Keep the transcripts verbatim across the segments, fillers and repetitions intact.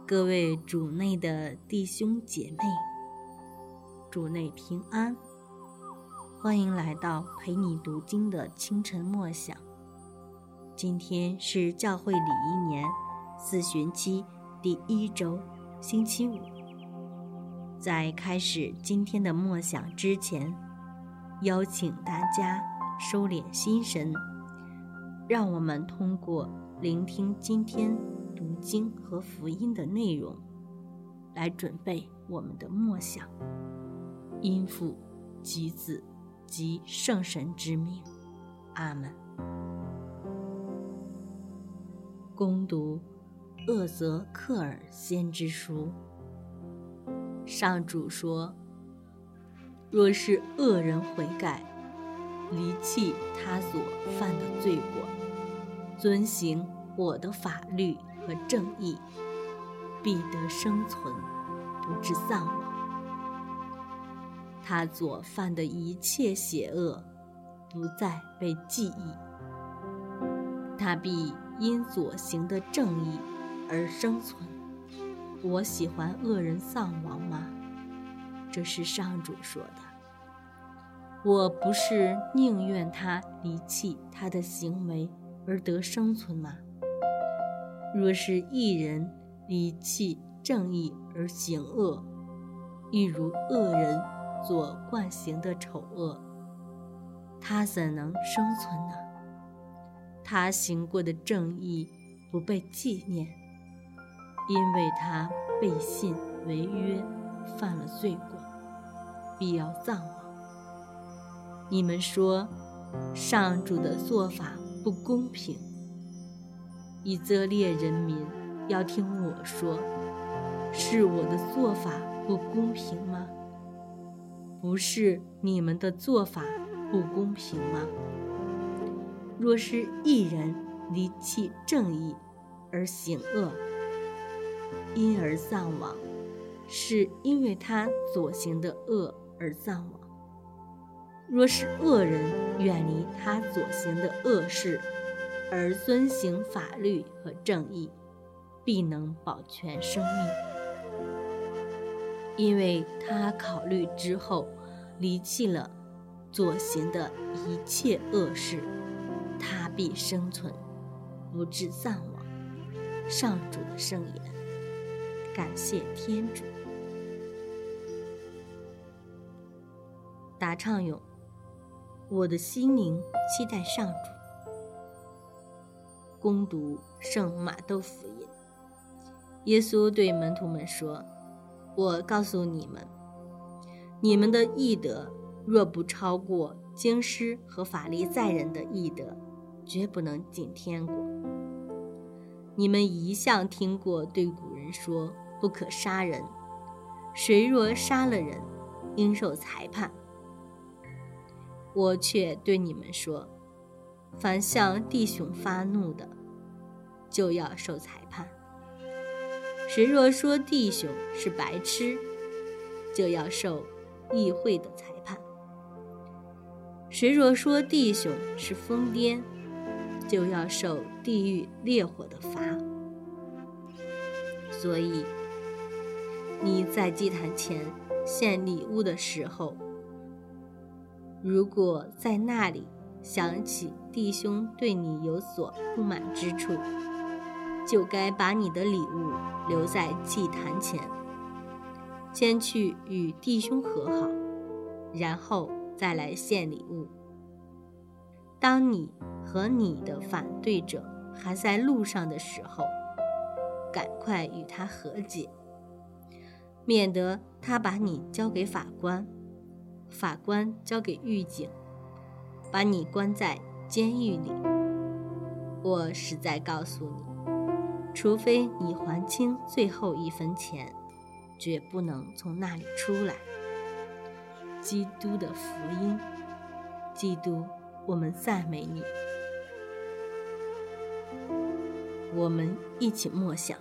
各位主内的弟兄姐妹，主内平安，欢迎来到陪你读经的清晨默想。今天是教会礼仪年四旬期第一周，星期五。在开始今天的默想之前，邀请大家收敛心神，让我们通过聆听今天读经和福音的内容，来准备我们的默想。因父及子及圣神之名，阿们。恭读厄则克耳先知书。上主说，若是恶人悔改，离弃他所犯的罪过，遵行我的法律和正义，必得生存，不致丧亡。他所犯的一切邪恶不再被记忆，他必因所行的正义而生存。我喜欢恶人丧亡吗？这是上主说的。我不是宁愿他离弃他的行为而得生存吗？若是一人离弃正义而行恶，亦如恶人所惯行的丑恶，他怎能生存呢？他行过的正义不被纪念，因为他背信违约，犯了罪过，必要丧亡。你们说上主的做法不公平，以色列人民要听我说，是我的做法不公平吗？不是你们的做法不公平吗？若是一人离弃正义而行恶，因而丧亡，是因为他所行的恶而丧亡。若是恶人远离他所行的恶事，而遵行法律和正义，必能保全生命。因为他考虑之后，离弃了所行的一切恶事，他必生存，不致丧亡。上主的圣言。感谢天主。答唱咏，我的心灵期待上主。恭读圣马窦福音。耶稣对门徒们说，我告诉你们，你们的义德若不超过经师和法利赛人的义德，绝不能进天国。你们一向听过对古人说，不可杀人，谁若杀了人，应受裁判。我却对你们说，凡向弟兄发怒的，就要受裁判。谁若说弟兄是白痴，就要受议会的裁判。谁若说弟兄是疯癫，就要受地狱烈火的罚。所以你在祭坛前献礼物的时候，如果在那里想起弟兄对你有所不满之处，就该把你的礼物留在祭坛前，先去与弟兄和好，然后再来献礼物。当你和你的反对者还在路上的时候，赶快与他和解，免得他把你交给法官，法官交给狱警，把你关在监狱里。我实在告诉你，除非你还清最后一分钱，绝不能从那里出来。基督的福音。基督，我们赞美你。我们一起默想。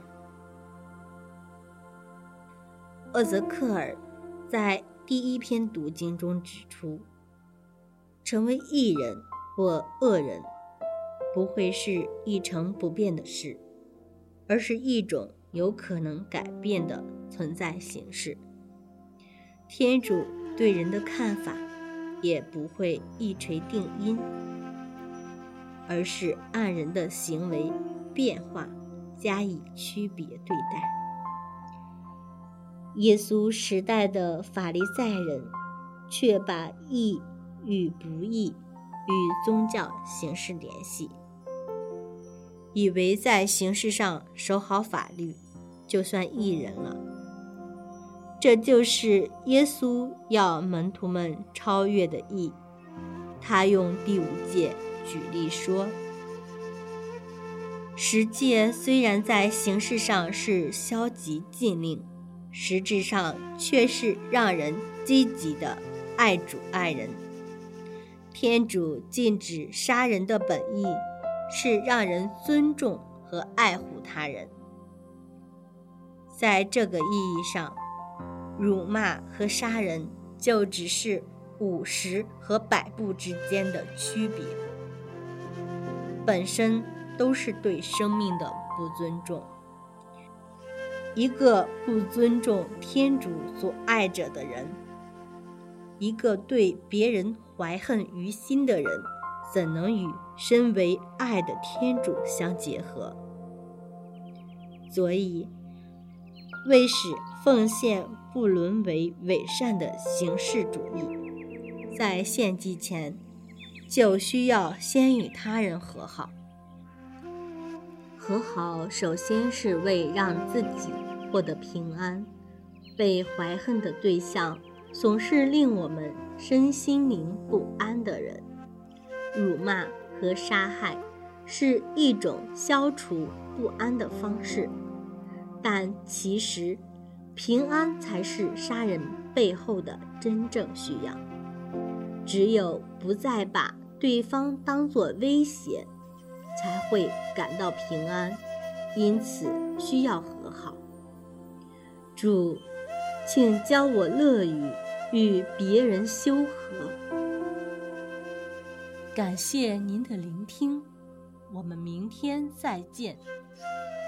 厄则克耳在第一篇读经中指出，成为义人或恶人不会是一成不变的事，而是一种有可能改变的存在形式。天主对人的看法也不会一锤定音，而是按人的行为变化加以区别对待。耶稣时代的法利赛人却把义与不义与宗教形式联系，以为在形式上守好法律就算义人了。这就是耶稣要门徒们超越的义。他用第五诫举例说，十诫虽然在形式上是消极禁令，实质上却是让人积极的爱主爱人。天主禁止杀人的本意是让人尊重和爱护他人。在这个意义上，辱骂和杀人就只是五十和百步之间的区别，本身都是对生命的不尊重。一个不尊重天主所爱者的人，一个对别人怀恨于心的人，怎能与身为爱的天主相结合？所以，为使奉献不沦为伪善的形式主义，在献祭前就需要先与他人和好。和好首先是为让自己获得平安。被怀恨的对象总是令我们身心灵不安的人，辱骂和杀害是一种消除不安的方式，但其实平安才是杀人背后的真正需要。只有不再把对方当作威胁，才会感到平安，因此需要和好。主，请教我乐于与别人修和。感谢您的聆听，我们明天再见。